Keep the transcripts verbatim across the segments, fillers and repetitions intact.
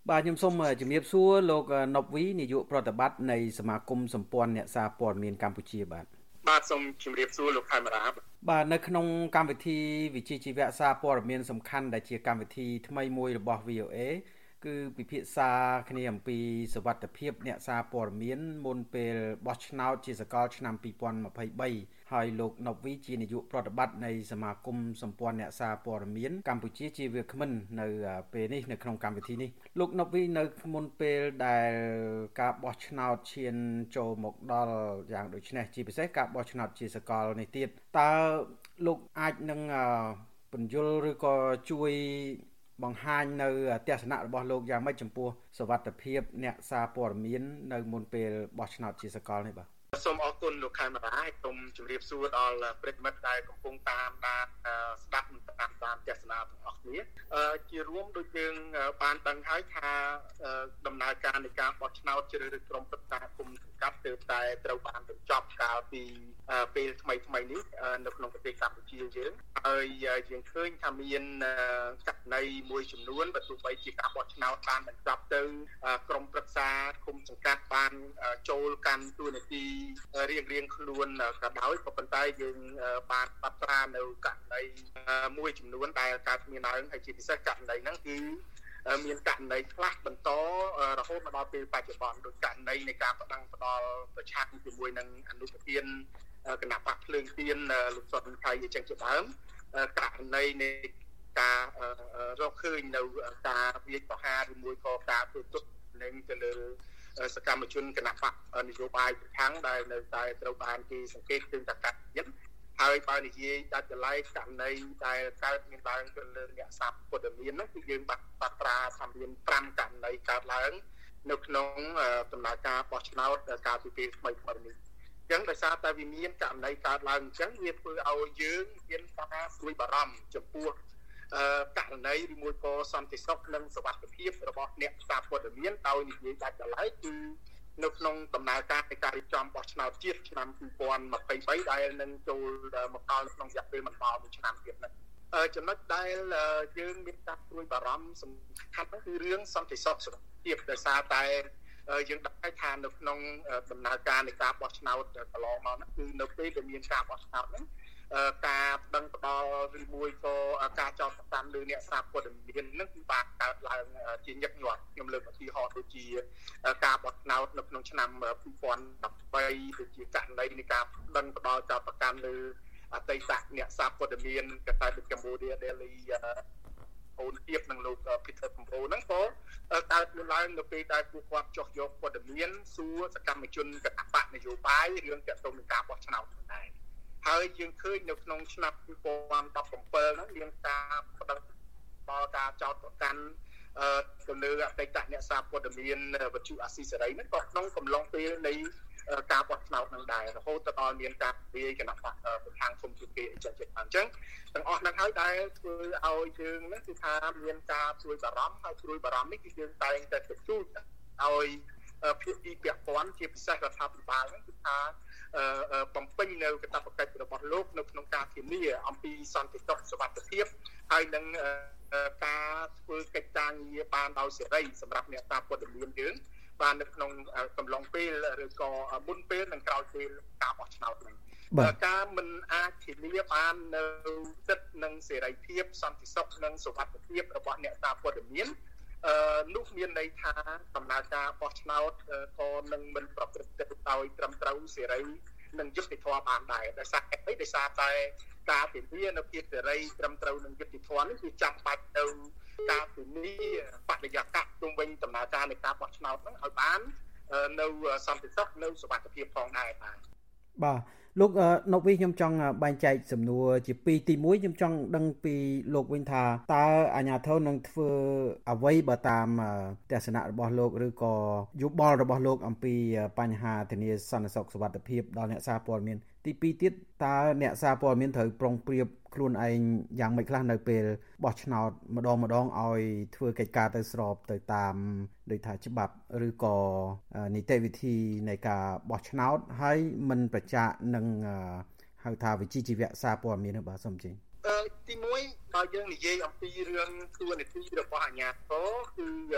បាទខ្ញុំសូមជំរាបសួរលោកណុបវីនាយកប្រតិបត្តិនៃសមាគមសម្ព័ន្ធអ្នកសារព័ត៌មានកម្ពុជាបាទបាទសូមជម្រាបសួរលោកខេមរាបាទនៅក្នុងកម្មវិធីវិជ្ជាជីវៈសារព័ត៌មានសំខាន់ដែលជាកម្មវិធីថ្មីមួយរបស់ វី អូ អេ គឺពិភាក្សាគ្នាអំពីសុវត្ថិភាពអ្នកសារព័ត៌មានមុនពេលបោះឆ្នោតជាសកលឆ្នាំពីរពាន់ម្ភៃបីហើយលោកណុបវីជានាយកប្រតិបត្តិនៃសមាគមសម្ព័ន្ធអ្នកសារព័ត៌មានកម្ពុជាជាវាគ្មិននៅពេលនេះនៅក្នុងកម្មវិធីនេះលោកណុបវីនៅមុនពេលដែលការបោះឆ្នោតឈានចូលមកដល់យ៉ាងដូចនេះជាពិសេសការបោះឆ្នោតជាសកលនេះទៀតតើលោកអាចនឹងពន្យល់ឬក៏ជួយបង្ហាញនៅទស្សនៈរបស់លោកយ៉ាងម៉េចចំពោះសុវត្ថិភាពអ្នកសារព័ត៌មាននៅមុនពេលបោះឆ្នោតជាសកលនេះបាទសូមអរគុណលោកខេមរាហើយសូមជម្រាបសួរដល់ប្រិយមិត្តដែលកំពុងតាមដានស្ដាប់តាមតាមទស្សនាទាំងអស់គ្នាជារួមដូចយើងបានដឹងហើយថាដំណើរការនៃការបោះឆ្នោតជ្រើសរើសក្រុមប្រឹក្សាគុំសង្កាត់ទើបតែត្រូវបានបញ្ចប់កាលពីពេលថ្មីថ្មីនេះនៅក្នុងប្រទេសកម្ពុជាយើងហើយយើងឃើញថាមានករណីមួយចំនួនបើទោះបីជាការបោះឆ្នោតបានបញ្ចប់ទៅក្រុមប្រឹក្សាគុំសង្កាត់បានចូលកាន់តួនាទីរៀងរៀងខ្លួនក៏ដោយក៏ប៉ុន្តែយើងបានបាត់ត្រានៅករណីមួយចំនួនដែលកើតមានឡើងហើយជាពិសេសករណីហ្នឹងគឺមានករណីខ្លះបន្តរហូតមកដល់ពេលបច្ចុប្បន្នដោយករណីនៃការផ្ដង់ផ្ដល់ប្រឆាំងជាមួយនឹងអនុប្រធានគណៈបកភ្លើងទៀនលោកសុនថៃអញ្ចឹងជាដើមករណីនៃការរកឃើញនៅការវាយប្រហារឬមួយក៏ការធ្វើទុកនឹងទៅលើសកម្មជនគណៈបកនយោបាយប្រឆាំងដែលនៅតែត្រូវបានគេសង្កេតឃើញថាកាត់ទៀតហើយបើនិយាយដាច់ចលែកករណីដែលកើតមានឡើងទៅលើអ្នកសារព័ត៌មាននោះគឺយើងបាត់បាត់ត្រាថាមានប្រាំករណីកើតឡើងនៅក្នុងដំណើរការបោះឆ្នោតកាលពីពេលថ្មីថ្មីនេះអញ្ចឹងដោយសារតែវាមានករណីកើតឡើងអញ្ចឹងវាធ្វើឲ្យយើងមានការព្រួយបារម្ភចំពោះករណីឬមួយក៏សន្តិសុខនិងសុវត្ថិភាពរបស់អ្នកសារព័ត៌មានដោយនិយាយដាច់ចលែកគឺនៅក្នុងដំណើរការនៃការរៀបចំបោះឆ្នោតជាតិឆ្នាំពីរពាន់ម្ភៃបីដែលនឹងចូលមកដល់ក្នុងរយៈពេលមិនដល់មួយឆ្នាំទៀតនេះចំណុចដែលយើងមានការព្រួយបារម្ភសំខាន់គឺរឿងសន្តិសុខសុវត្ថិភាពដោយសារតែយើងដឹងថានៅក្នុងដំណើរការនៃការបោះឆ្នោតកន្លងមកនោះគឺនៅពេលដែលមានការបោះឆ្នោតហ្នឹងការប្តឹងផ្តល់ឬមួយក៏ការចោទប្រកាន់លើអ្នកសារព័ត៌មាននឹងគឺបានកើតឡើងជាញឹកញាប់ខ្ញុំលើកឧទាហរណ៍ដូចជាការបោះឆ្នោតនៅក្នុងឆ្នាំពីរពាន់ដប់បីដូចជាករណីនៃការប្តឹងផ្តល់ចោទប្រកាន់លើអតីតអ្នកសារព័ត៌មានកតាដូចកម្ពុជា Daily អូនទៀបនឹងលោក Peter Pombo ហ្នឹងក៏កើតមានឡើងនៅពេលដែលពួកគាត់ចុះយកព័ត៌មានសួរសកម្មជនគណបកនយោបាយរឿងទាក់ទងនឹងការបោះឆ្នោតដែរហើយយើងឃើញនៅក្នុងឆ្នាំពីរពាន់ដប់ប្រាំហ្នឹងមានការផ្តល់ដល់ការចោទប្រកាន់ទៅលើអតីតអ្នកសារព័ត៌មានវិទ្យុអាស៊ីសេរីហ្នឹងក៏ក្នុងកំឡុងពេលនៃការបោះឆ្នោតនឹងដែររហូតទៅដល់មានការវាយគណៈបកប្រឆាំងគុំជគេអញ្ចឹងជាអញ្ចឹងទាំងអស់ហ្នឹងហើយដែលធ្វើឲ្យយើងហ្នឹងគឺថាមានការព្រួយបារម្ភហើយព្រួយបារម្ភនេះគឺយើងតែងតែទទូចឲ្យភាគីពាក់ព័ន្ធជាពិសេសរដ្ឋាភិបាលហ្នឹងគឺថាបំពេញនៅកាតព្វកិច្ចរបស់លោកនៅក្នុងការធានាអំពីសន្តិសុខសុវត្ថិភាពហើយនឹងការធ្វើកិច្ចការងារបានដោយសេរីសម្រាប់អ្នកសារព័ត៌មានយើងបាននៅក្នុងកំឡុងពេលឬក៏មុនពេលនិងក្រោយពេលការបោះឆ្នោតនេះការមិនអាចធានាបាននៅសិទ្ធិនិងសេរីភាពសន្តិសុខនិងសុវត្ថិភាពរបស់អ្នកសារព័ត៌មានអឺនោះមានន័យថាដំណើរការបោះឆ្នោតក៏នឹងមិនប្រព្រឹត្តទៅដោយត្រឹមត្រូវសេរីនិងយុត្តិធម៌បានដែរដោយសារអីដោយសារតែការធានានៅភាពសេរីត្រឹមត្រូវនិងយុត្តិធម៌នេះគឺចាំបាច់ទៅការធានាបរិយាកាសជុំវិញដំណើរការនៃការបោះឆ្នោតហ្នឹងឲ្យបាននៅសន្តិសុខនៅសុវត្ថិភាពផងដែរបាទបាទលោកណុបវីខ្ញុំចង់បែងចែកសំណួរជាពីរទីមួយខ្ញុំចង់ដឹងពីលោកវិញថាតើអាជ្ញាធរនឹងធ្វើអ្វីបើតាមទស្សនៈរបស់លោកឬក៏យោបល់របស់លោកអំពីបញ្ហាធានាសន្តិសុខសុវត្ថិភាពដល់អ្នកសារព័ត៌មានទីពីរទៀតតើអ្នកសារព័ត៌មានត្រូវប្រុងប្រៀបខ្លួនឯងយ៉ាងម៉េចខ្លះនៅពេលបោះឆ្នោតម្ដងម្ដងឲ្យធ្វើកិច្ចការទៅស្របទៅតាមដូចថាច្បាប់ឬក៏នីតិវិធីនៃការបោះឆ្នោតហើយមិនប្រឆាំងនឹងហៅថាវិជ្ជាជីវៈសារព័ត៌មានបាទសូមជិញអឺទីមួយបើយើងនិយាយអំពីរឿងទួនាទីរបស់អាជ្ញាធរគឺ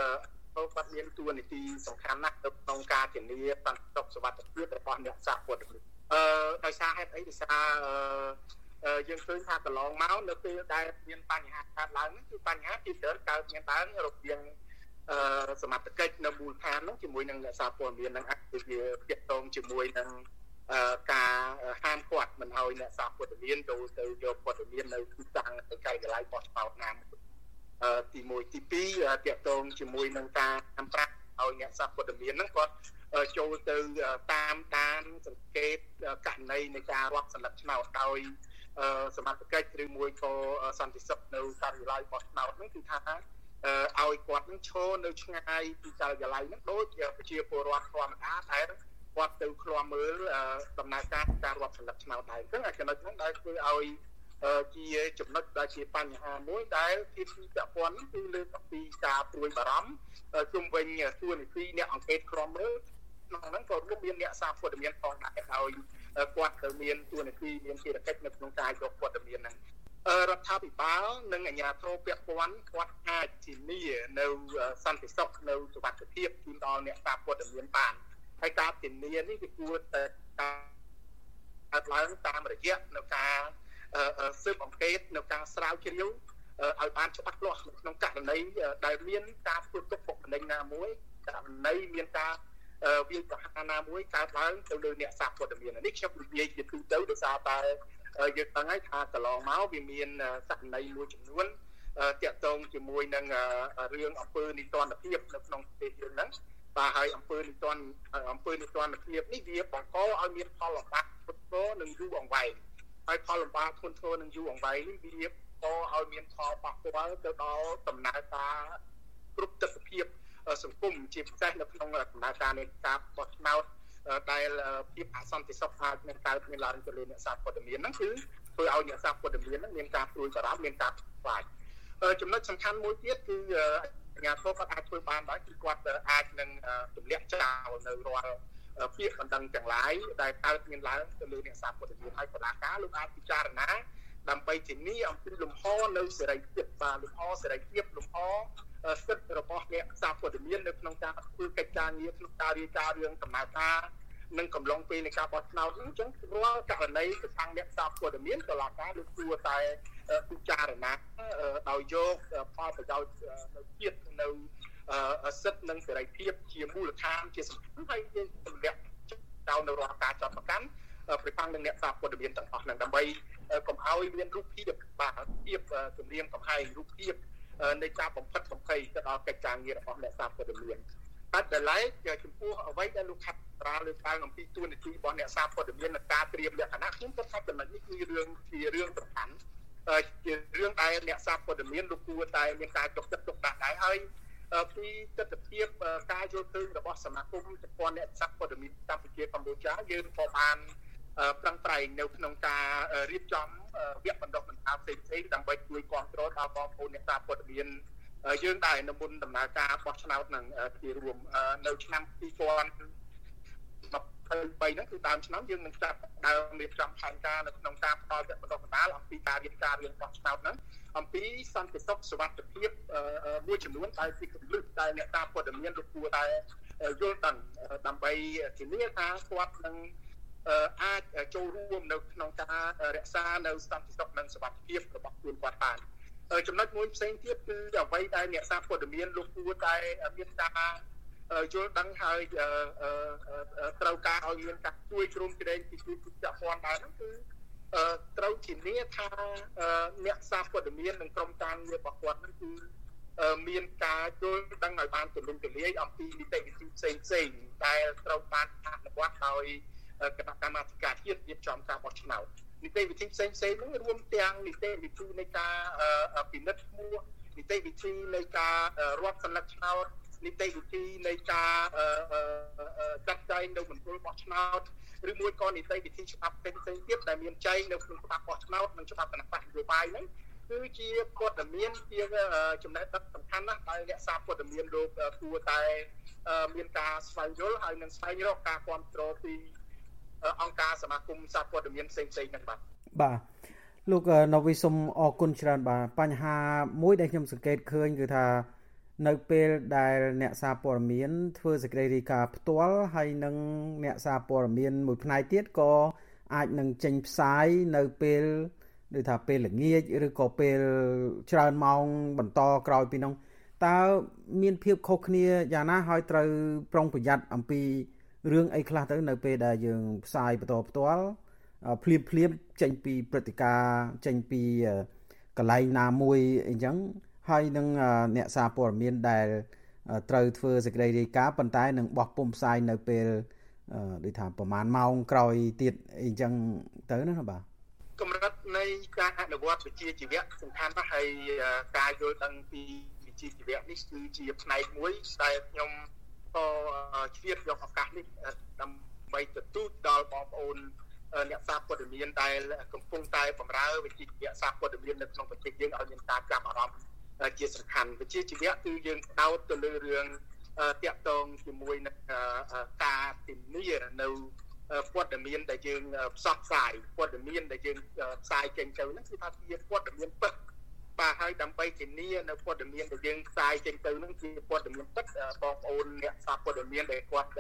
ចូលគាត់មានតួនាទីសំខាន់ណាស់ក្នុងការធានាសន្តិសុខសុវត្ថិភាពរបស់អ្នកសារព័ត៌មានអឺដោយសារហេតុអីដោយសារអឺយើងឃើញថាកន្លងមកនៅពេលដែលមានបញ្ហាកើតឡើងហ្នឹងគឺបញ្ហាទីច្រើនកើតមានឡើងរវាងអឺសមត្ថកិច្ចនៅមូលដ្ឋានហ្នឹងជាមួយនឹងអ្នកសារព័ត៌មានហ្នឹងអាចជាទាក់ទងជាមួយនឹងអឺការហាមឃាត់មិនឲ្យអ្នកសារព័ត៌មានចូលទៅយកព័ត៌មាននៅទីតាំងទៅការិយាល័យបោះឆ្នោតណាមួយអឺទីមួយទីពីរទាក់ទងជាមួយនឹងការហាមប្រាក់ឲ្យអ្នកសារព័ត៌មានហ្នឹងគាត់ចូលទៅតាមដានសង្កេតករណីនៃការរាប់សន្លឹកឆ្នោតដោយសមត្ថកិច្ចឬមួយក៏សន្តិសុខនៅការិយាល័យបោះឆ្នោតហ្នឹងគឺថាឲ្យគាត់នឹងឈរនៅឆ្ងាយពីការិយាល័យហ្នឹងដូចប្រជាពលរដ្ឋធម្មតាតែគាត់ទៅឃ្លាំមើលដំណើរការការរាប់សន្លឹកឆ្នោតដែរអញ្ចឹងចំណុចហ្នឹងដែលធ្វើឲ្យជាចំណុចដែលជាបញ្ហាមួយដែលទីពីពាក់ព័ន្ធគឺលើកអំពីការព្រួយបារម្ភជុំវិញតួនាទីអ្នកអង្កេតឃ្លាំមើលក្នុងហ្នឹងក៏រួមមានអ្នកសារព័ត៌មានផងដែរហើយគាត់ទៅមានតួនាទីមានភារកិច្ចនៅក្នុងការយកព័ត៌មានហ្នឹងរដ្ឋាភិបាលនិងអាជ្ញាធរពាក់ព័ន្ធគាត់អាចធានានៅសន្តិសុខនៅសុវត្ថិភាពជូនដល់អ្នកសារព័ត៌មានបានហើយការធានានេះគឺគួរតែកើតឡើងតាមរយៈនៅការស៊ើបអង្កេតនៅការស្រាវជ្រាវឲ្យបានច្បាស់លាស់ក្នុងករណីដែលមានការធ្វើទុកបុកម្នេញណាមួយករណីមានការវាយប្រហារណាមួយកើតឡើងទៅលើអ្នកសារព័ត៌មាននេះខ្ញុំនិយាយជាទូទៅដោយសារតែយើងដឹងហើយថាកន្លងមកវាមានករណីមួយចំនួនតាក់ទងជាមួយនឹងរឿងអំពើនីតិរដ្ឋភាពនៅក្នុងប្រទេសយើងហ្នឹងបាទហើយអំពើនីតិអំពើនីតិរដ្ឋភាពនេះវាបង្កឲ្យមានផលលំបាកធ្ងន់ធ្ងរនិងយូរអង្វែងហើយផលលំបាកធ្ងន់ធ្ងរនិងយូរអង្វែងនេះវាបង្កឲ្យមានផលប៉ះពាល់ទៅដល់ដំណើរការគ្រប់ទិដ្ឋភាពសង្គមជាពិសេសនៅក្នុងដំណើរការនៃការបោះឆ្នោតដែលភាពអសន្តិសុខអាចនឹងកើតមានឡើងទៅលើអ្នកសារព័ត៌មានហ្នឹងគឺធ្វើឲ្យអ្នកសារព័ត៌មានហ្នឹងមានការព្រួយបារម្ភមានការខ្លាចចំណុចសំខាន់មួយទៀតគឺអាជ្ញាធរគាត់អាចធ្វើបានដែរគឺគាត់អាចនឹងទម្លាក់ចោលនៅរាល់ពាក្យបណ្ដឹងទាំងឡាយដែលកើតមានឡើងទៅលើអ្នកសារព័ត៌មានហើយតុលាការលោកអាចពិចារណាដើម្បីធានាអំពីលំហនៅសេរីភាពបាទលំហសេរីភាពលំហសិទ្ធិរបស់អ្នកសារព័ត៌មាននៅក្នុងការធ្វើកិច្ចការងារក្នុងការរាយការណ៍រឿងដំណើរការនិងកំឡុងពេលនៃការបោះឆ្នោតហ្នឹងអញ្ចឹងរាល់ករណីទៅខាងអ្នកសារព័ត៌មានតុលាការលោកគួរតែពិចារណាដោយយកផលប្រយោជន៍នៅជាតិនៅសិទ្ធិនិងសេរីភាពជាមូលដ្ឋានជាសំខាន់ហើយយើងទម្លាក់ចោលនៅរាល់ការចាត់បង្កាន់ប្រឆាំងនឹងអ្នកសារព័ត៌មានទាំងអស់ហ្នឹងដើម្បីកុំឲ្យមានរូបភាពបាទភាពគម្រាមកំហែងរូបភាពនៃការបំផិតបំភ័យទៅដល់កិច្ចការងាររបស់អ្នកសារព័ត៌មានតែដល់ឡែកចំពោះអ្វីដែលលោកខាត់ប្រាលើកឡើងអំពីទួនាទីរបស់អ្នកសារព័ត៌មាននិងការត្រៀមលក្ខណៈខ្ញុំគិតថាចំណុចនេះគឺរឿងជារឿងសំខាន់ជារឿងដែលអ្នកសារព័ត៌មានលោកគួរតែមានការយកចិត្តទុកដាក់ដែរហើយពីទស្សនវិជ្ជាការយល់ឃើញរបស់សមាគមចំពោះអ្នកសារព័ត៌មានកម្ពុជាកម្ពុជាយើងក៏បានប្រឹងប្រែងនៅក្នុងការរៀបចំវគ្គបណ្ដុះបណ្ដាលផ្សេងៗដើម្បីជួយគ្រប់គ្រងដល់បងប្អូនអ្នកសារព័ត៌មានយើងដែរនៅមុនដំណើរការបោះឆ្នោតនឹងជារួមនៅឆ្នាំពីរពាន់ยี่สิบสามហ្នឹងគឺដើមឆ្នាំយើងនឹងចាប់ដើមរៀបចំផែនការនៅក្នុងការផ្តល់វគ្គបណ្ដុះបណ្ដាលអំពីការរៀបការរឿងបោះឆ្នោតហ្នឹងអំពីសន្តិសុខសុវត្ថិភាពមួយចំនួនដែលជាគន្លឹះដែលអ្នកសារព័ត៌មានលោកគួរតែយល់ដឹងដើម្បីធានាថាគាត់នឹងអាចចូលរួមនៅក្នុងការរក្សានៅសន្តិសុខនិងសុវត្ថិភាពរបស់ខ្លួនគាត់បានចំណុចមួយផ្សេងទៀតគឺអ្វីដែលអ្នកសារព័ត៌មានលោកគួរតែមានការយល់ដឹងហើយត្រូវការឲ្យមានការជួយជ្រោមជ្រែងពីពីពាក់ព័ន្ធដែរហ្នឹងគឺត្រូវធានាថាអ្នកសារព័ត៌មាននិងក្រុមការងាររបស់គាត់ហ្នឹងគឺមានការយល់ដឹងឲ្យបានទូលំទូលាយអំពីនីតិវិធីផ្សេងផ្សេងដែលត្រូវបានអនុវត្តដោយគណៈកម្មាធិការជាតិរៀបចំការបោះឆ្នោតនីតិវិធីផ្សេងផ្សេងហ្នឹងរួមទាំងនីតិវិធីនៃការពិនិត្យឈ្មោះនីតិវិធីនៃការរាប់សន្លឹកឆ្នោតនីតិវិធីនៃការចាត់ចែងនៅមណ្ឌលបោះឆ្នោតឬមួយក៏នីតិវិធីច្បាប់ផ្សេងផ្សេងទៀតដែលមានចែងនៅក្នុងច្បាប់បោះឆ្នោតនិងច្បាប់គណៈបកនយោបាយហ្នឹងគឺជាព័ត៌មានជាចំណេះដឹងសំខាន់ណាស់ដែលអ្នកសារព័ត៌មានលោកគួរតែមានការស្វែងយល់ហើយនឹងស្វែងរកការគ្រប់គ្រងពីអង្គការសមាគមសារព័ត៌មានផ្សេងផ្សេងហ្នឹងបាទបាទលោកណូវីសុំអរគុណច្រើនបាទបញ្ហាមួយដែលខ្ញុំសង្កេតឃើញគឺថានៅពេលដែលអ្នកសារព័ត៌មានធ្វើសេចក្តីរាយការណ៍ផ្ទាល់ហើយនឹងអ្នកសារព័ត៌មានមួយផ្នែកទៀតក៏អាចនឹងចេញផ្សាយនៅពេលដូចថាពេលល្ងាចឬក៏ពេលច្រើនម៉ោងបន្តក្រោយពីនោះតើមានភាពខុសគ្នាយ៉ាងណាហើយត្រូវប្រុងប្រយ័ត្នអំពីរឿងអីខ្លះទៅនៅពេលដែលយើងផ្សាយបន្តផ្ទាល់ភ្លាមភ្លាមចេញពីព្រឹត្តិការណ៍ចេញពីកន្លែងណាមួយអីចឹងហើយនឹងអ្នកសារព័ត៌មានដែលត្រូវធ្វើសេចក្តីរាយការណ៍ប៉ុន្តែនឹងបោះពុម្ពផ្សាយនៅពេលដូចថាប្រហែលម៉ោងក្រោយទៀតអីចឹងទៅណាបាទកម្រិតនៃការអនុវត្តវិជ្ជាជីវៈសំខាន់ណាស់ហើយការយល់ដឹងពីវិជ្ជាជីវៈនេះគឺជាផ្នែកមួយដែលខ្ញុំក៏ជ្រាបយកឱកាសនេះដើម្បីទទូចដល់បងប្អូនអ្នកសារព័ត៌មានដែលកំពុងតែបម្រើវិជ្ជាជីវៈសារព័ត៌មាននៅក្នុងប្រទេសយើងឲ្យមានការចាប់អារម្មណ៍ជាសំខាន់វិជ្ជាជីវៈគឺយើងផ្ដោតទៅលើរឿងតាក់ទងជាមួយនឹងការធានានៅព័ត៌មានដែលយើងផ្សព្វផ្សាយព័ត៌មានដែលយើងផ្សាយចេញទៅហ្នឹងគឺថាជាព័ត៌មានពិតបាទហើយដើម្បីធានានៅព័ត៌មានដែលយើងផ្សាយចេញទៅហ្នឹងជាព័ត៌មានពិតបងប្អូនអ្នកសារព័ត៌មានដែលគាត់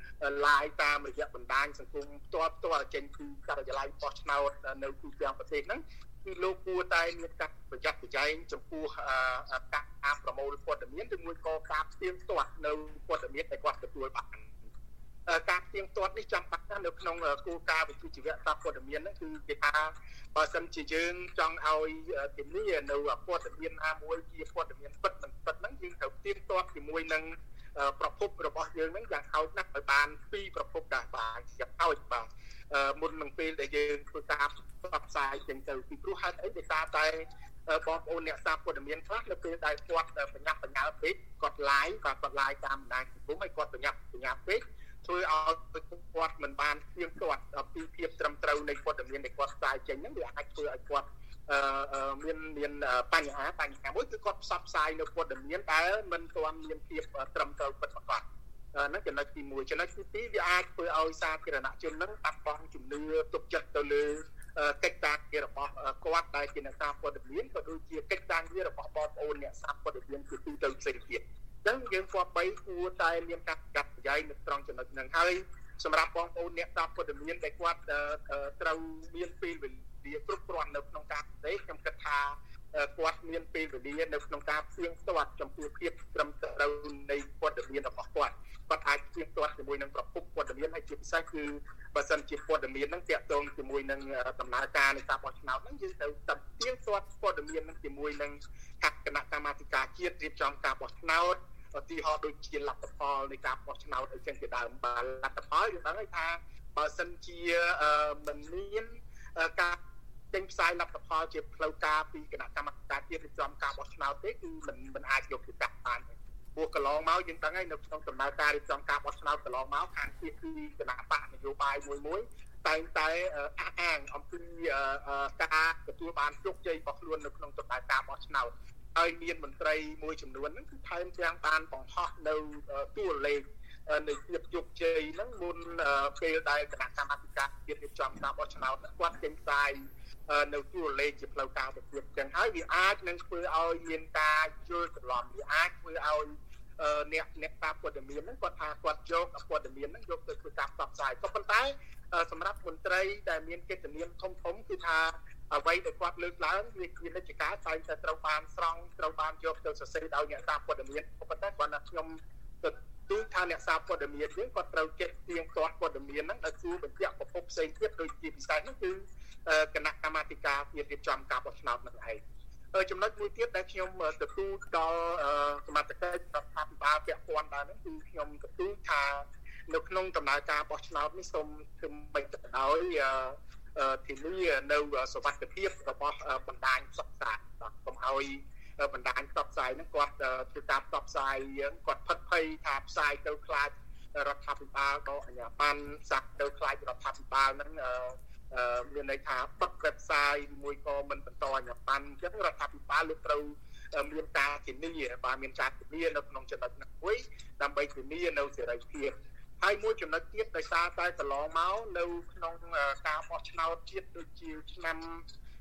live តាមរយៈបណ្ដាញសង្គមផ្ទាល់ផ្ទាល់ចេញពីការិយាល័យបោះឆ្នោតនៅទូទាំងប្រទេសហ្នឹងគឺលោកគួរតែមានការប្រយ័ត្នប្រយែងចំពោះការប្រមូលព័ត៌មានឬមួយក៏ការផ្ទៀងផ្ទាត់នៅព័ត៌មានដែលគាត់ទទួលបានការផ្ទៀងផ្ទាត់នេះចាំបាច់ណាស់នៅក្នុងគោលការណ៍វិជ្ជាជីវៈសារព័ត៌មានហ្នឹងគឺគេថាបើសិនជាយើងចង់ឲ្យធានានៅព័ត៌មានណាមួយជាព័ត៌មានពិតមិនពិតហ្នឹងយើងត្រូវផ្ទៀងផ្ទាត់ជាមួយនឹងប្រភពរបស់យើងហ្នឹងយ៉ាងហោចណាស់ឲ្យបានពីរប្រភពដែរបាទយ៉ាងហោចបាទមុននឹងពេលដែលយើងធ្វើការផ្សព្វផ្សាយចេញទៅពីព្រោះហេតុអីដោយសារតែបងប្អូនអ្នកសារព័ត៌មានខ្លះនៅពេលដែលគាត់បញ្ញាប់បញ្ញាល់ពេកគាត់ live គាត់គាត់ live តាមបណ្ដាញសង្គមហើយគាត់បញ្ញាប់បញ្ញាល់ពេកធ្វើឲ្យគាត់មិនបានទៀងទាត់ពីភាពត្រឹមត្រូវនៃព័ត៌មានដែលគាត់ផ្សាយចេញហ្នឹងវាអាចធ្វើឲ្យគាត់មានមានបញ្ហាបញ្ហាមួយគឺគាត់ផ្សព្វផ្សាយនៅព័ត៌មានដែលមិនទាន់មានភាពត្រឹមត្រូវពិតប្រាកដហ្នឹងចំណុចទីមួយចំណុចទីពីរវាអាចធ្វើឲ្យសាធារណជនហ្នឹងបាត់បង់ជំនឿទុកចិត្តទៅលើកិច្ចការងាររបស់គាត់ដែលជាអ្នកសារព័ត៌មានក៏ដូចជាកិច្ចការងាររបស់បងប្អូនអ្នកសារព័ត៌មានគឺទូទៅផ្សេងទៀតអញ្ចឹងយើងគួរបីគួរតែមានការកាត់បន្ថយនៅត្រង់ចំណុចហ្នឹងហើយសម្រាប់បងប្អូនអ្នកសារព័ត៌មានដែលគាត់ត្រូវមានពេលវេលាគ្រប់គ្រាន់នៅក្នុងការផ្ទេរខ្ញុំគិតថាគាត់មានពេលវេលានៅក្នុងការផ្ទៀងផ្ទាត់ចំពោះភាពត្រឹមត្រូវនៃព័ត៌មានរបស់គាត់គាត់អាចផ្ទៀងផ្ទាត់ជាមួយនឹងប្រភពព័ត៌មានហើយជាពិសេសគឺបើសិនជាព័ត៌មានហ្នឹងតាក់ទងជាមួយនឹងដំណើរការនៃការបោះឆ្នោតហ្នឹងយើងត្រូវតែផ្ទៀងផ្ទាត់ព័ត៌មានហ្នឹងជាមួយនឹងគណៈកម្មាធិការជាតិរៀបចំការបោះឆ្នោតឧទាហរណ៍ដូចជាលទ្ធផលនៃការបោះឆ្នោតអីចឹងជាដើមបាទលទ្ធផលយើងដឹងហើយថាបើសិនជាមិនមានការចេញផ្សាយលទ្ធផលជាផ្លូវការពីគណៈកម្មាធិការជាតិរៀបចំការបោះឆ្នោតទេគឺមិនមិនអាចយកទៅកាត់បានព្រោះកន្លងមកយើងដឹងហើយនៅក្នុងដំណើរការរៀបចំការបោះឆ្នោតកន្លងមកខាងទីគឺគណៈបកនយោបាយមួយមួយតែងតែអះអាងអំពីការទទួលបានជោគជ័យរបស់ខ្លួននៅក្នុងដំណើរការបោះឆ្នោតហើយមានមន្ត្រីមួយចំនួនហ្នឹងគឺថែមទាំងបានបង្ហោះនៅតួលេខនៃភាពជោគជ័យហ្នឹងមុនពេលដែលគណៈកម្មាធិការជាតិរៀបចំការបោះឆ្នោតគាត់ចេញផ្សាយនៅតួលេខជាផ្លូវការទៅទៀតចឹងហើយវាអាចនឹងធ្វើឲ្យមានការយល់ច្រឡំវាអាចធ្វើឲ្យអ្នកអ្នកសារព័ត៌មានហ្នឹងគាត់ថាគាត់យកព័ត៌មានហ្នឹងយកទៅធ្វើការផ្សព្វផ្សាយក៏ប៉ុន្តែសម្រាប់មន្ត្រីដែលមានកិត្តិនាមធំធំគឺថាអ្វីដែលគាត់លើកឡើងវាជានិច្ចកាលតែតែត្រូវបានស្រង់ត្រូវបានយកទៅសរសេរដោយអ្នកសារព័ត៌មានក៏ប៉ុន្តែគាត់ថាខ្ញុំទៅទូថាអ្នកសារព័ត៌មានយើងគាត់ត្រូវចេះទៀងទាត់ព័ត៌មានហ្នឹងដល់ជួបញ្ជាក់ប្រភពផ្សេងទៀតដូចជាពិសេសហ្នឹងគឺគណៈកម្មាធិការជាតិរៀបចំការបោះឆ្នោតនឹងឯងចំណុចមួយទៀតដែលខ្ញុំទទួលដល់សមត្ថកិច្ចរដ្ឋាភិបាលពាក់ព័ន្ធដែរហ្នឹងគឺខ្ញុំទទួលថានៅក្នុងដំណើរការបោះឆ្នោតនេះសូមធ្វើមិនទៅដោយធានានៅសុវត្ថិភាពរបស់បណ្ដាញផ្សព្វផ្សាយបាទកុំឲ្យបណ្ដាញផ្សព្វផ្សាយហ្នឹងគាត់ធ្វើការផ្សព្វផ្សាយយើងគាត់ផិតភ័យថាផ្សាយទៅខ្លាចរដ្ឋាភិបាលដកអាជ្ញាប័ណ្ណសាក់ទៅខ្លាចរដ្ឋាភិបាលហ្នឹងមានន័យថាបិទ website មួយក៏មិនបន្តអាជ្ញាប័ណ្ណអញ្ចឹងរដ្ឋាភិបាលលោកត្រូវមានការធានាបាទមានការធានានៅក្នុងចំណុចនេះមួយដើម្បីធានានៅសេរីភាពហើយមួយចំណុចទៀតដោយសារតែកន្លងមកនៅក្នុងការបោះឆ្នោតជាតិដូចជាឆ្នាំ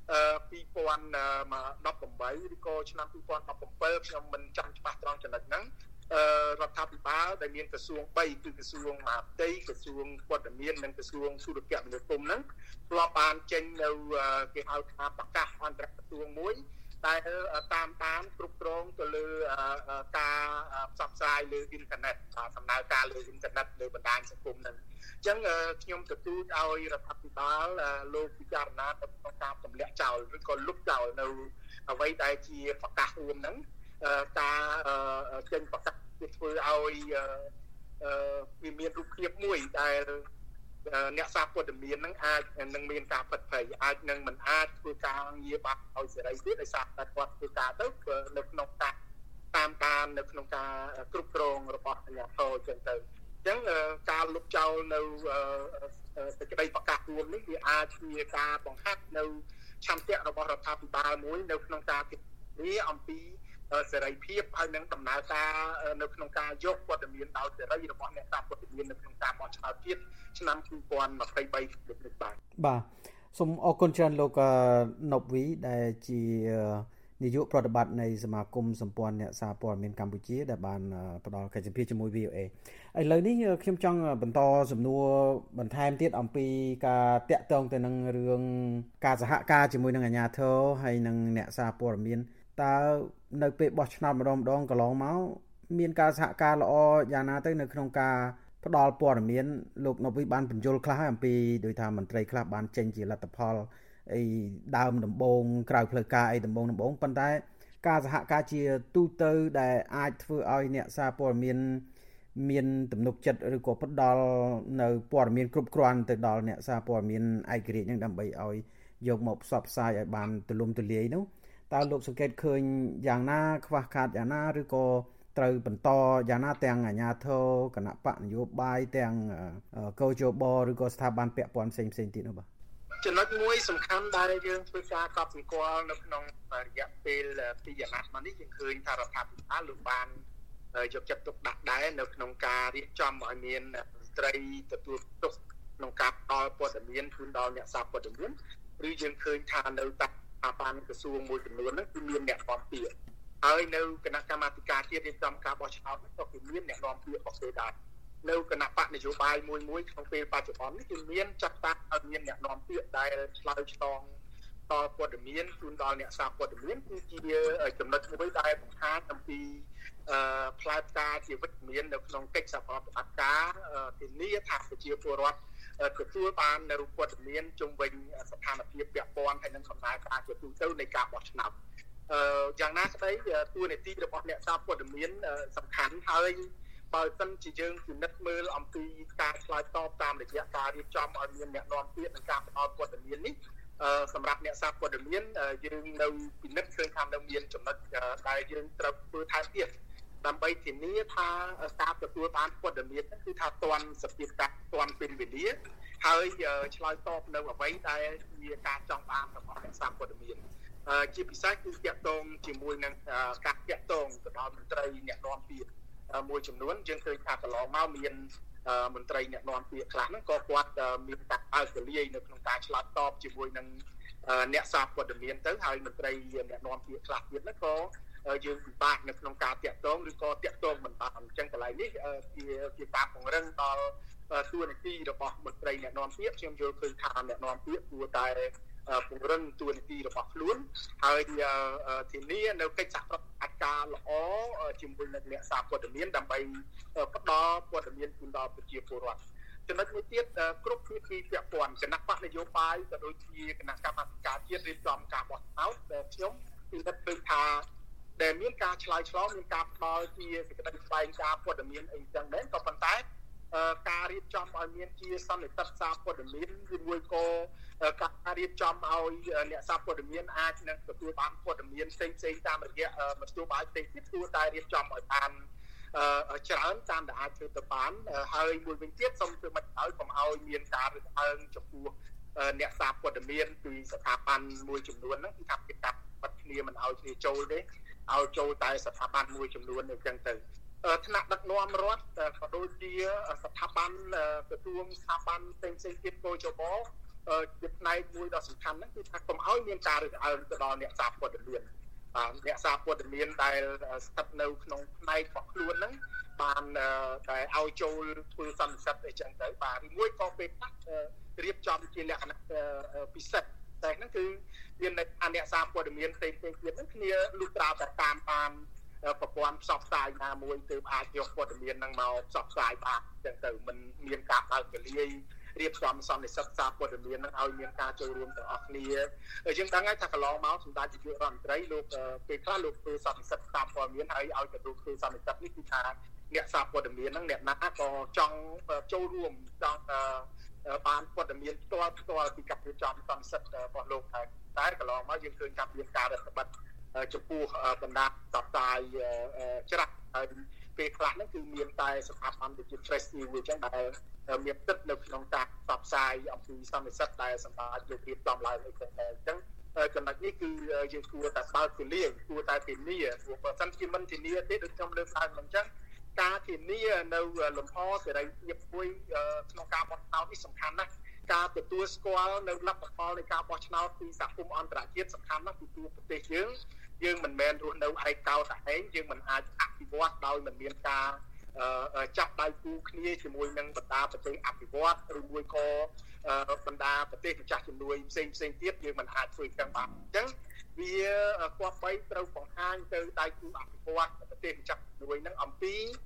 ពីរពាន់ដប់ប្រាំបីឬក៏ឆ្នាំពីរពាន់ដប់ប្រាំbảyខ្ញុំមិនចាំច្បាស់ត្រង់ចំណុចហ្នឹងរដ្ឋាភិបាលដែលមានក្រសួងបីគឺក្រសួងមហាផ្ទៃក្រសួងព័ត៌មាននិងក្រសួងសុរគមនាគមន៍ហ្នឹងធ្លាប់បានចេញនៅគេហៅថាប្រកាសអន្តរក្រសួងមួយតែតាមតាមគ្រប់គ្រងទៅលើការផ្សព្វផ្សាយលើអ៊ីនធឺណិតដំណើរការលើអ៊ីនធឺណិតលើបណ្ដាញសង្គមហ្នឹងអញ្ចឹងខ្ញុំទទូចឲ្យរដ្ឋាភិបាលលោកពិចារណាទៅក្នុងការទម្លាក់ចោលឬក៏លុបចោលនៅអ្វីដែលជាប្រកាសរួមហ្នឹងការចេញប្រកាសវាធ្វើឲ្យវាមានរូបភាពមួយដែលអ្នកសារព័ត៌មានហ្នឹងអាចនឹងមានការផិតភ័យអាចនឹងមិនអាចធ្វើការងារបានឲ្យសេរីទៀតដោយសារតែគាត់ធ្វើការទៅនៅក្នុងការតាមតាមនៅក្នុងការគ្រប់គ្រងរបស់អាជ្ញាធរចឹងទៅអញ្ចឹងការលុបចោលនៅសេចក្តីប្រកាសរួមនេះវាអាចជាការបង្ហាត់នៅឆន្ទៈរបស់រដ្ឋាភិបាលមួយនៅក្នុងការពិភាក្សាអំពីសេរីភាពហើយនឹងដំណើរការនៅក្នុងការយកព័ត៌មានដោយសេរីរបស់អ្នកសារព័ត៌មាននៅក្នុងការបោះឆ្នោតជាតិឆ្នាំពីរពាន់ยี่สิบสามនេះបាទបាទសូមអរគុណច្រើនលោកណប់វីដែលជានាយកប្រតិបត្តិនៃសមាគមសម្ព័ន្ធអ្នកសារព័ត៌មានកម្ពុជាដែលបានផ្ដល់កិច្ចសម្ភារជាមួយ វី អូ អេ ឥឡូវនេះខ្ញុំចង់បន្តសំណួរបន្ថែមទៀតអំពីការតាក់ទងទៅនឹងរឿងការសហការជាមួយនឹងអាជ្ញាធរហើយនឹងអ្នកសារព័ត៌មានតើនៅពេលបោះឆ្នោតម្ដងម្ដងកន្លងមកមានការសហការល្អយ៉ាងណាទៅនៅក្នុងការផ្ដល់ព័ត៌មានលោកណូវីបានបញ្យល់ខ្លះអំពីដោយថាមន្ត្រីខ្លះបានចេញជាលទ្ធផលអីដើមដំបូងក្រៅផ្លូវការអីដំបូងដំបូងប៉ុន្តែការសហការជាទូទៅដែលអាចធ្វើឲ្យអ្នកសារព័ត៌មានមានទំនុកចិត្តឬក៏ផ្ដល់នៅព័ត៌មានគ្រប់គ្រាន់ទៅដល់អ្នកសារព័ត៌មានឯករាជ្យនឹងដើម្បីឲ្យយកមកផ្សព្វផ្សាយឲ្យបានទូលំទូលាយនោះតើលោកសង្កេតឃើញយ៉ាងណាខ្វះខាតយ៉ាងណាឬក៏ត្រូវបន្តយ៉ាងណាទាំងអាជ្ញាធរគណៈបកនយោបាយទាំងកោជបឬក៏ស្ថាប័នពាក់ព័ន្ធផ្សេងផ្សេងទៀតនោះបាទចំណុចមួយសំខាន់ដែលយើងធ្វើការកត់សម្គាល់នៅក្នុងរយៈពេលពីរអាណត្តិមកនេះយើងឃើញថារដ្ឋាភិបាលលោកបានយកចិត្តទុកដាក់ដែរនៅក្នុងការរៀបចំឲ្យមានមន្ត្រីទទួលទុកក្នុងការផ្ដល់ព័ត៌មានជូនដល់អ្នកសារព័ត៌មានឬយើងឃើញថានៅតាមបានក្រសួងមួយចំនួនហ្នឹងគឺមានអ្នកនាំពាក្យហើយនៅគណៈកម្មាធិការជាតិរៀបចំការបោះឆ្នោតក៏គឺមានអ្នកនាំពាក្យរបស់គេដែរនៅគណៈបកនយោបាយមួយមួយក្នុងពេលបច្ចុប្បន្ននេះគឺមានចាត់តាំងឲ្យមានអ្នកនាំពាក្យដែលឆ្លើយឆ្លងតព័ត៌មានជូនដល់អ្នកសារព័ត៌មានគឺជាចំណុចមួយដែលបង្ហាញអំពីផ្លែផ្កាជាវិជ្ជមាននៅក្នុងកិច្ចសហប្រតិបត្តិការធានាថាប្រជាពលរដ្ឋទទួលបាននៅព័ត៌មានជុំវិញស្ថានភាពពាក់ព័ន្ធហើយនឹងដំណើរការជាទូទៅនៃការបោះឆ្នោតអឺយ៉ាងណាក្តីតួនាទីរបស់អ្នកសារព័ត៌មានសំខាន់ហើយបើសិនជាយើងពិនិត្យមើលអំពីការឆ្លើយតបតាមរយៈការរៀបចំឲ្យមានអ្នកនាំពាក្យនិងការផ្ដល់ព័ត៌មាននេះសម្រាប់អ្នកសារព័ត៌មានយើងនៅពិនិត្យឃើញថានៅមានចំណុចដែលយើងត្រូវធ្វើថែមទៀតដើម្បីធានាថាការទទួលបានព័ត៌មានគឺថាទាន់សភាពតាទាន់ពេលវេលាហើយឆ្លើយតបនៅអ្វីដែលជាការចង់បានរបស់អ្នកសារព័ត៌មានជាពិសេសគឺតាក់ទងជាមួយនឹងការតាក់ទងទៅដល់មន្ត្រីអ្នកនាំពាក្យមួយចំនួនយើងឃើញថាកន្លងមកមានមន្ត្រីអ្នកនាំពាក្យខ្លះហ្នឹងក៏គាត់មានការអើកលាយនៅក្នុងការឆ្លើយតបជាមួយនឹងអ្នកសារព័ត៌មានទៅហើយមន្ត្រីអ្នកនាំពាក្យខ្លះទៀតហ្នឹងក៏យើងពិបាកនៅក្នុងការតាក់ទងឬក៏តាក់ទងមិនបានអញ្ចឹងកន្លែងនេះជាជាការពង្រឹងដល់តួនាទីរបស់មន្ត្រីអ្នកនាំពាក្យខ្ញុំយល់ឃើញថាអ្នកនាំពាក្យគួរតែពង្រឹងតួនាទីរបស់ខ្លួនហើយធានានៅកិច្ចសហប្រតិបត្តិការល្អជាមួយនឹងអ្នកសារព័ត៌មានដើម្បីផ្ដល់ព័ត៌មានជូនដល់ប្រជាពលរដ្ឋចំណុចមួយទៀតគ្រប់ភាគីពាក់ព័ន្ធគណៈបកនយោបាយក៏ដូចជាគណៈកម្មាធិការជាតិរៀបចំការបោះឆ្នោតខ្ញុំពិនិត្យឃើញថាដែលមានការឆ្លើយឆ្លងមានការផ្ដល់ជាសេចក្តីស្វែងការព័ត៌មានអីចឹងដែរក៏ប៉ុន្តែការរៀបចំឲ្យមានជាសន្និសីទសារព័ត៌មានជាមួយក៏ការរៀបចំឲ្យអ្នកសារព័ត៌មានអាចនឹងទទួលបានព័ត៌មានផ្សេងផ្សេងតាមរយៈមធ្យោបាយផ្សេងទៀតគួរតែរៀបចំឲ្យបានច្រើនតាមដែលអាចធ្វើទៅបានហើយមួយវិញទៀតសូមធ្វើមិនឲ្យកុំឲ្យមានការរើសអើងចំពោះអ្នកសារព័ត៌មានពីស្ថាប័នមួយចំនួនហ្នឹងគឺថាគេកាត់បាត់គ្នាមិនឲ្យគ្នាចូលទេឲ្យចូលតែស្ថាប័នមួយចំនួនអញ្ចឹងទៅថ្នាក់ដឹកនាំរដ្ឋក៏ដូចជាស្ថាប័នក្រសួងស្ថាប័នផ្សេងផ្សេងទៀតគោចបជាផ្នែកមួយដ៏សំខាន់ហ្នឹងគឺថាកុំឲ្យមានការរើសអើងទៅដល់អ្នកសារព័ត៌មានបាទអ្នកសារព័ត៌មានដែលស្ថិតនៅក្នុងផ្នែករបស់ខ្លួនហ្នឹងបានតែឲ្យចូលធ្វើសន្និសីទអីចឹងទៅបាទឬមួយក៏ពេលខ្លះរៀបចំជាលក្ខណៈពិសេសតែហ្នឹងគឺមានអ្នកសារព័ត៌មានផ្សេងៗទៀតហ្នឹងគ្នាលុះត្រាតែតាមបានប្រព័ន្ធផ្សព្វផ្សាយណាមួយទើបអាចយកព័ត៌មានហ្នឹងមកផ្សព្វផ្សាយបានចឹងទៅមិនមានការបើកពលាយរៀបចំសន្និសីទសារព័ត៌មានហ្នឹងឲ្យមានការចូលរួមទាំងអស់គ្នាយើងដឹងហើយថាកន្លងមកសម្ដេចនាយករដ្ឋមន្ត្រីលោកពេលខ្លះលោកធ្វើសន្និសីទសារព័ត៌មានហើយឲ្យទៅធ្វើសន្និសីទនេះគឺថាអ្នកសារព័ត៌មានហ្នឹងអ្នកណាក៏ចង់ចូលរួមចង់បានព័ត៌មានផ្ទាល់ផ្ទាល់ពីការរៀបចំសន្និសីទរបស់លោកហើយតែកន្លងមកយើងឃើញការមានការរដ្ឋបတ်ចំពោះបណ្ដាផ្សព្វផ្សាយច្រាស់ហើយពេលខ្លះហ្នឹងគឺមានតែស្ថាប័នដូចជា Fresh News អញ្ចឹងដែលមានទឹកនៅក្នុងការផ្សព្វផ្សាយអំពីសន្និសីទដែលសម្រាប់លោករៀបចំឡើងអីចឹងដែរអញ្ចឹងចំណុចនេះគឺយើងគួរតែបើកទូលាយគួរតែធានាព្រោះបើសិនជាមិនធានាទេដូចខ្ញុំលើកឡើងអញ្ចឹងការធានានៅលំហសេរីភាពមួយក្នុងការបោះឆ្នោតនេះសំខាន់ណាស់ការទទួលស្គាល់នៅលទ្ធផលនៃការបោះឆ្នោតពីសហគមន៍អន្តរជាតិសំខាន់ណាស់ពីទូប្រទេសយើងយើងមិនមែនរស់នៅឯកោតែឯងយើងមិនអាចអភិវឌ្ឍដោយមិនមានការចាប់ដៃគូគ្នាជាមួយនឹងបណ្ដាប្រទេសអភិវឌ្ឍឬមួយក៏បណ្ដាប្រទេសម្ចាស់ជំនួយផ្សេងផ្សេងទៀតយើងមិនអាចធ្វើទាំងបានអញ្ចឹងវាគប្បីត្រូវបង្ហាញទៅដៃគូអភិវឌ្ឍប្រទេសម្ចាស់ជំនួយនឹងអំពី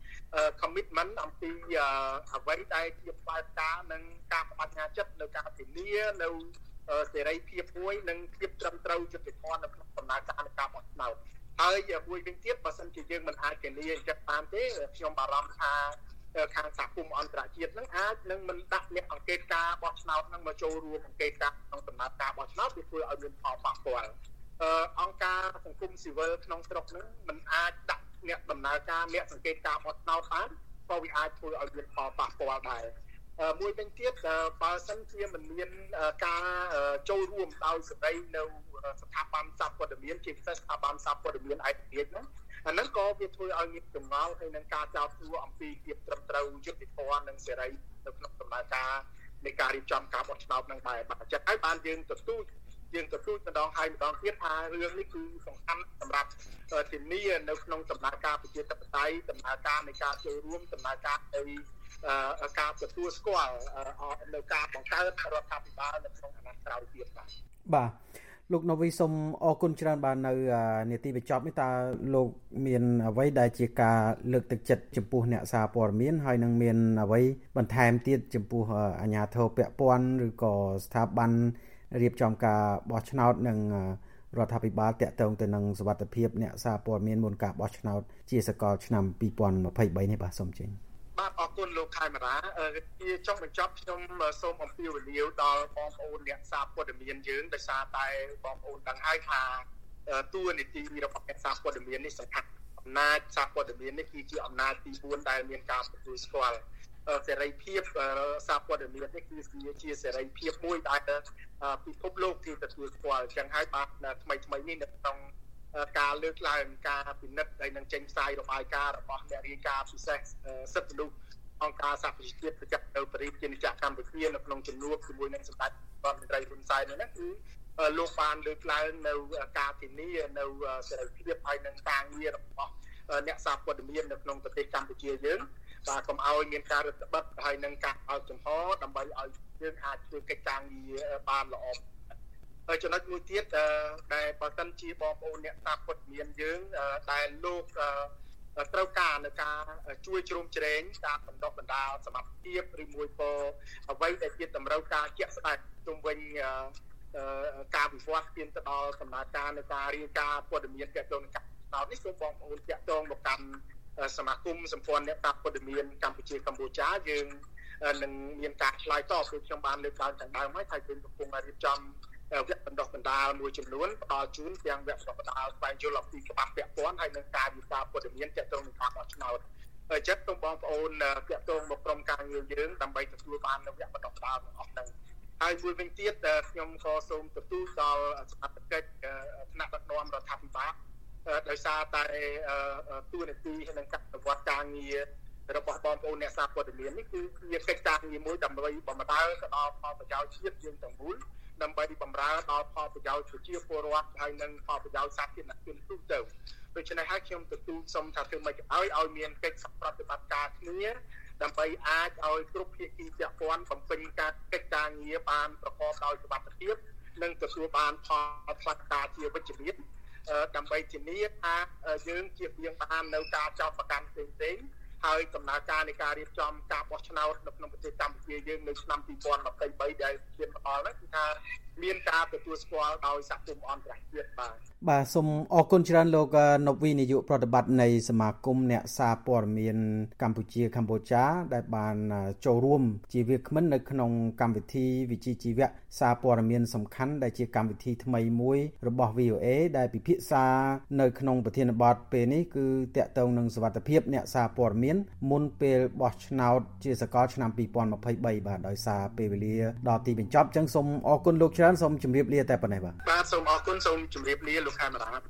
commitment អំពីអ្វីដែលជាផ្លូវការនិងការបដិញ្ញាចិត្តនៅការធានានៅសេរីភាពមួយនិងភាពត្រឹមត្រូវយុត្តិធម៌នៅក្នុងដំណើរការនៃការបោះឆ្នោតហើយមួយវិញទៀតបើសិនជាយើងមិនអាចធានាចិត្តបានទេខ្ញុំបារម្ភថាខាងសហគមន៍អន្តរជាតិនឹងអាចនឹងមិនដាក់អ្នកអង្កេតការបោះឆ្នោតនឹងមកចូលរួមអង្កេតការក្នុងដំណើរការបោះឆ្នោតវាធ្វើឲ្យមានផលប៉ះពាល់អង្គការសង្គមស៊ីវិលក្នុងស្រុកនឹងមិនអាចដាក់អ្នកដំណើរការអ្នកសង្កេតការបោះឆ្នោតបានក៏វាអាចធ្វើឲ្យមានផលប៉ះពាល់ដែរមួយវិញទៀតបើសិនជាមិនមានការចូលរួមដោយសេរីនៅស្ថាប័នសារព័ត៌មានជាពិសេសស្ថាប័នសារព័ត៌មានឯករាជ្យហ្នឹងអាហ្នឹងក៏វាធ្វើឲ្យមានចម្ងល់ហើយនឹងការចោទសួរអំពីភាពត្រឹមត្រូវយុត្តិធម៌និងសេរីនៅក្នុងដំណើរការនៃការរៀបចំការបោះឆ្នោតហ្នឹងដែរបាទចិត្តហើយបានយើងទទូចយើងទទូចម្ដងហើយម្ដងទៀតថារឿងនេះគឺសំខាន់សម្រាប់ធានានៅក្នុងដំណើរការប្រជាធិបតេយ្យដំណើរការនៃការចូលរួមដំណើរការនៃការទទួលស្គាល់នៅការបង្កើតរដ្ឋាភិបាលនៅក្នុងអាណត្តិក្រោយទៀតបាទបាទលោកណូវីសូមអរគុណច្រើនបាទនៅនាទីបញ្ចប់នេះតើលោកមានអ្វីដែលជាការលើកទឹកចិត្តចំពោះអ្នកសារព័ត៌មានហើយនឹងមានអ្វីបន្ថែមទៀតចំពោះអាជ្ញាធរពាក់ព័ន្ធឬក៏ស្ថាប័នរៀបចំការបោះឆ្នោតនិងរដ្ឋាភិបាលតាក់ទងទៅនឹងសុវត្ថិភាពអ្នកសារព័ត៌មានមុនការបោះឆ្នោតជាសកលឆ្នាំពីរពាន់ម្ភៃបីនេះបាទសូមចេញបាទអរគុណលោកខែមារាជាចុងបញ្ចប់ខ្ញុំសូមអំពាវនាវដល់បងប្អូនអ្នកសារព័ត៌មានយើងដោយសារតែបងប្អូនដឹងហើយថាតួនាទីរបស់អ្នកសារព័ត៌មាននេះសំខាន់អំណាចសារព័ត៌មាននេះគឺជាអំណាចទីបួនដែលមានការទទួលស្គាល់សេរីភាពសារព័ត៌មាននេះគឺជាសេរីភាពមួយដែលពិភពលោកទីទទួលស្គាល់ចឹងហើយបាទថ្មីថ្មីនេះនៅក្នុងការលើកឡើងការពិនិត្យហើយនឹងចេញផ្សាយរបាយការណ៍របស់អ្នករាយការណ៍ពិសេសសិទ្ធិមនុស្សអង្គការសហប្រជាជាតិប្រចាំនៅប៉ារីសជានិច្ចកម្ពុជានៅក្នុងជំនួបជាមួយនឹងសម្ដេចរដ្ឋមន្ត្រីហ៊ុនសែននេះគឺលោកបានលើកឡើងនៅការធានានៅសេរីភាពហើយនឹងការងាររបស់អ្នកសារព័ត៌មាននៅក្នុងប្រទេសកម្ពុជាយើងបាទកុំឲ្យមានការរឹតបន្តឹងហើយនឹងការអោយចំហដើម្បីឲ្យយើងអាចធ្វើកិច្ចការងារបានល្អហើយចំណុចមួយទៀតដែលបើសិនជាបងប្អូនអ្នកសារព័ត៌មានយើងដែលលោកត្រូវការនៅការជួយជ្រោមជ្រែងការបណ្ដុះបណ្ដាលសមត្ថភាពឬមួយក៏អ្វីដែលជាតម្រូវការជាក់ស្ដែងជុំវិញការវិវត្តទានទៅដល់ដំណើរការនៃការរាយការណ៍ព័ត៌មានទាក់ទងនឹងការឆ្នោតនេះសូមបងប្អូនទាក់ទងមកកាន់សមាគមសម្ព័ន្ធអ្នកសារព័ត៌មានកម្ពុជាកម្ពុជាយើងនឹងមានការឆ្លើយតបដូចខ្ញុំបានលើកឡើងខាងដើមហើយថាយើងកំពុងរៀបចំវគ្គបណ្ដុះបណ្ដាលមួយចំនួនផ្ដល់ជូនទាំងវគ្គបណ្ដុះបណ្ដាលស្វែងយល់អំពីច្បាប់ពាក់ព័ន្ធហើយនឹងការវិភាគព័ត៌មានទាក់ទងនឹងការបោះឆ្នោតហើយចិត្តសូមបងប្អូនទាក់ទងមកក្រុមការងារយើងដើម្បីទទួលបាននូវវគ្គបណ្ដុះបណ្ដាលទាំងអស់ហ្នឹងហើយមួយវិញទៀតខ្ញុំក៏សូមទទួលដល់សមត្ថកិច្ចថ្នាក់ដឹកនាំរដ្ឋាភិបាលដោយសារតែទូនាទីនិងការអនុវត្តការងាររបស់បងប្អូនអ្នកសារព័ត៌មាននេះគឺជាកិច្ចការងារមួយដើម្បីបំរើដល់ផលប្រយោជន៍ជាតិយើងទាំងមូលដើម្បីបំរើដល់ផលប្រយោជន៍ប្រជាពលរដ្ឋហើយនិងផលប្រយោជន៍សាធារណជនទូទៅដូច្នេះហើយខ្ញុំទទួលសូមថាធ្វើម៉េចឲ្យឲ្យមានកិច្ចប្រតិបត្តិការគ្នាដើម្បីអាចឲ្យគ្រប់ភាគីពាក់ព័ន្ធបំពេញការកិច្ចការងារបានប្រកបដោយសុវត្ថិភាពនិងទទួលបានផលផ្លាស់ការជាវិជ្ជមានដើម្បីធានាថាយើងជៀសវាងបាននៅការចោទប្រកាន់ផ្សេងៗហើយដំណើរការនៃការរៀបចំការបោះឆ្នោតនៅក្នុងប្រទេសកម្ពុជាយើងនៅឆ្នាំពីរពាន់ម្ភៃបីដែលជាដល់នេះគឺថាមានការទទួលស្គាល់ដោយសហគមន៍អន្តរជាតិបាទបាទសូមអរគុណច្រើនលោកនប់វីនាយកប្រតិបត្តិនៃសមាគមអ្នកសារព័ត៌មានកម្ពុជាកម្ពុជាដែលបានចូលរួមជាវាគ្មិននៅក្នុងកម្មវិធីវិជ្ជាជីវៈសារព័ត៌មានសំខាន់ដែលជាកម្មវិធីថ្មីមួយរបស់ វី អូ អេ ដែលពិភាក្សានៅក្នុងប្រធានបទពេលនេះគឺតាក់ទងនឹងសុវត្ថិភាពអ្នកសារព័ត៌មានមុនពេលបោះឆ្នោតជាសកលឆ្នាំពីរពាន់ម្ភៃបីបាទដោយសារពេលវេលាដល់ទីបញ្ចប់អញ្ចឹងសូមអរគុណលោកច្រើនសូមជម្រាបលាតែប៉ុណ្ណេះបាទបាទសូមអរគុណសូមជម្រាបលាលោកខេមរា